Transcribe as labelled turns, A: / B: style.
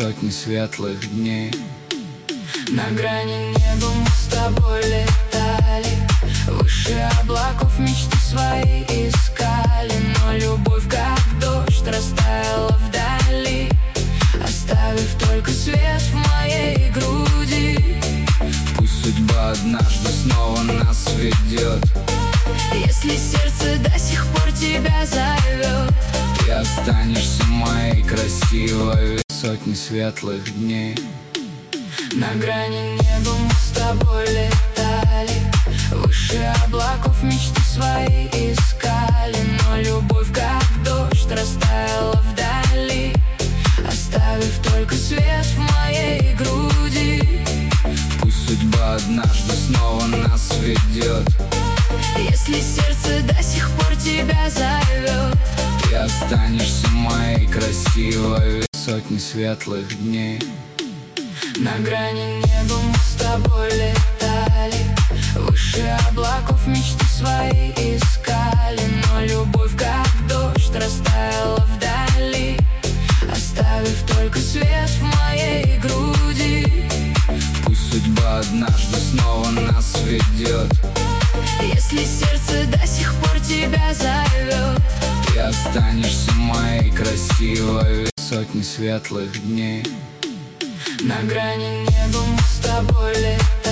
A: сотни светлых дней.
B: На грани неба мы с тобой летали, выше облаков мечты свои искали. Но любовь, как дождь, растаяла вдали, оставив только свет в моей груди.
A: Пусть судьба однажды снова нас ведет,
B: если сердце до сих пор тебя зовет,
A: ты останешься моей красивой. Сотни светлых дней.
B: на грани неба мы с тобой летали, выше облаков мечты свои искали. Но любовь, как дождь, растаяла вдали, оставив только свет в моей груди.
A: Пусть судьба однажды снова нас ведет,
B: если сердце до сих пор тебя зовет,
A: ты останешься моей красивой. Сотни светлых дней.
B: на грани неба мы с тобой летали, выше облаков мечты свои искали. Но любовь, как дождь, растаяла вдали, оставив только свет в моей груди.
A: Пусть судьба однажды снова нас ведет,
B: если сердце до сих пор тебя зовет,
A: ты останешься моей красивой. Сотни светлых дней.
B: на грани неба мы с тобой летали.